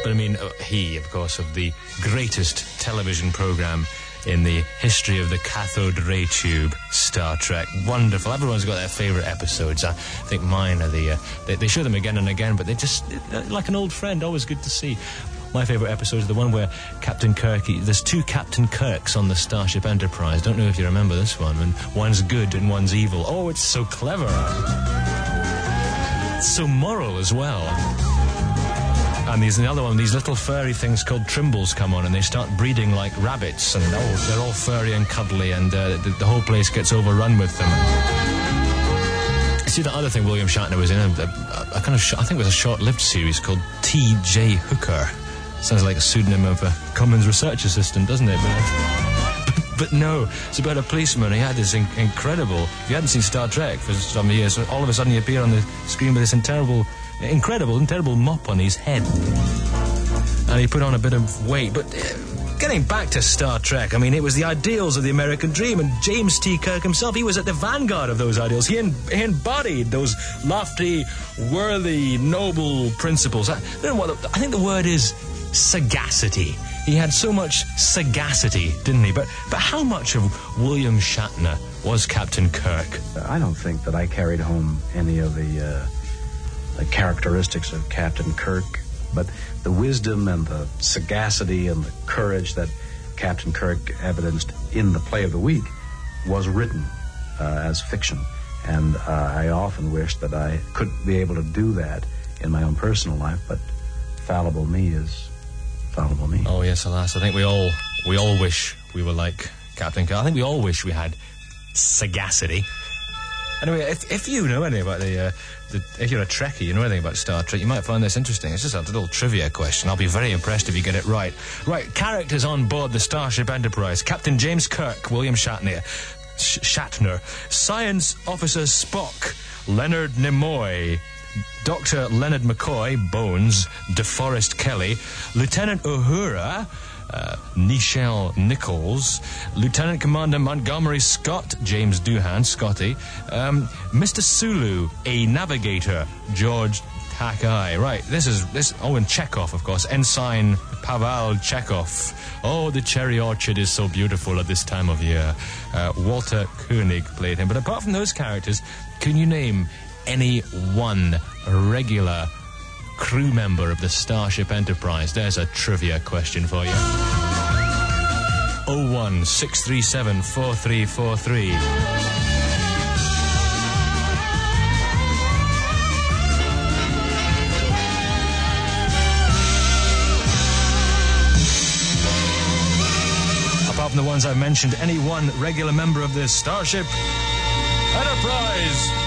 But I mean, he, of course, of the greatest television program in the history of the cathode ray tube, Star Trek. Wonderful. Everyone's got their favourite episodes. I think mine are they show them again and again, but they're just like an old friend, always good to see. My favourite episode is the one where Captain Kirk, there's two Captain Kirks on the Starship Enterprise. Don't know if you remember this one, and one's good and one's evil. Oh, it's so clever. It's so moral as well. And there's another one, these little furry things called Trimbles come on, and they start breeding like rabbits, and they're all furry and cuddly, and the whole place gets overrun with them. See, the other thing William Shatner was in, I think it was a short-lived series called T.J. Hooker. Sounds like a pseudonym of a Commons research assistant, doesn't it? But no, it's about a policeman. He had this incredible... If you hadn't seen Star Trek for some years, all of a sudden you appear on the screen with this incredible mop on his head. And he put on a bit of weight. But getting back to Star Trek, I mean, it was the ideals of the American dream, and James T. Kirk himself, he was at the vanguard of those ideals. He embodied those lofty, worthy, noble principles. I think the word is sagacity. He had so much sagacity, didn't he? But how much of William Shatner was Captain Kirk? I don't think that I carried home any of the characteristics of Captain Kirk, but the wisdom and the sagacity and the courage that Captain Kirk evidenced in the play of the week was written as fiction. And I often wish that I could be able to do that in my own personal life, but fallible me is fallible me. Oh, yes, alas. I think we all wish we were like Captain Kirk. I think we all wish we had sagacity. Anyway, if you know anything about if you're a Trekkie, you know anything about Star Trek, you might find this interesting. It's just a little trivia question. I'll be very impressed if you get it right. Right, characters on board the Starship Enterprise. Captain James Kirk, William Shatner. Science Officer Spock, Leonard Nimoy. Dr. Leonard McCoy, Bones, DeForest Kelly. Lieutenant Uhura, Nichelle Nichols, Lieutenant Commander Montgomery Scott, James Doohan, Scotty, Mr. Sulu, a navigator, George Takei. Right, and Chekhov, of course, Ensign Pavel Chekhov. Oh, the cherry orchard is so beautiful at this time of year. Walter Koenig played him. But apart from those characters, can you name any one regular crew member of the Starship Enterprise? There's a trivia question for you. 016374343. Apart from the ones I've mentioned, any one regular member of the Starship Enterprise.